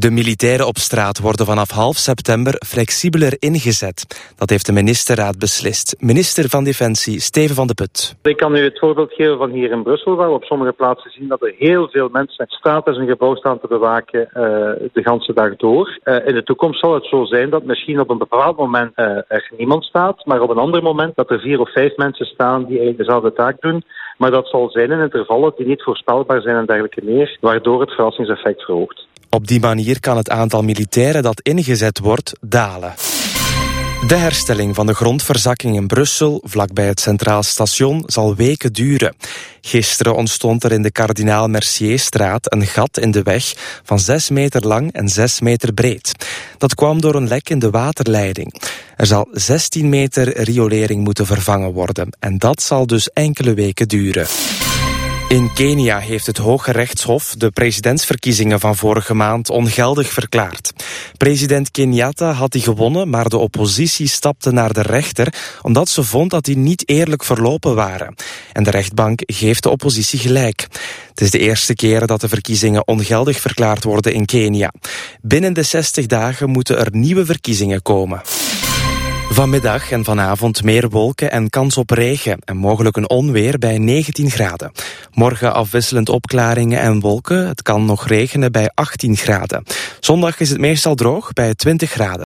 De militairen op straat worden vanaf half september flexibeler ingezet. Dat heeft de ministerraad beslist. Minister van Defensie Steven van de Put. Ik kan u het voorbeeld geven van hier in Brussel, waar we op sommige plaatsen zien dat er heel veel mensen straat en een gebouw staan te bewaken de ganse dag door. In de toekomst zal het zo zijn dat misschien op een bepaald moment er niemand staat, maar op een ander moment dat er 4 of 5 mensen staan die eigenlijk dezelfde taak doen. Maar dat zal zijn in intervallen die niet voorspelbaar zijn en dergelijke meer, waardoor het verrassingseffect verhoogt. Op die manier kan het aantal militairen dat ingezet wordt dalen. De herstelling van de grondverzakking in Brussel, vlakbij het Centraal Station, zal weken duren. Gisteren ontstond er in de Kardinaal Mercierstraat een gat in de weg van 6 meter lang en 6 meter breed. Dat kwam door een lek in de waterleiding. Er zal 16 meter riolering moeten vervangen worden en dat zal dus enkele weken duren. In Kenia heeft het Hoge Rechtshof de presidentsverkiezingen van vorige maand ongeldig verklaard. President Kenyatta had die gewonnen, maar de oppositie stapte naar de rechter omdat ze vond dat die niet eerlijk verlopen waren. En de rechtbank geeft de oppositie gelijk. Het is de eerste keer dat de verkiezingen ongeldig verklaard worden in Kenia. Binnen de 60 dagen moeten er nieuwe verkiezingen komen. Vanmiddag en vanavond meer wolken en kans op regen en mogelijk een onweer bij 19 graden. Morgen afwisselend opklaringen en wolken. Het kan nog regenen bij 18 graden. Zondag is het meestal droog bij 20 graden.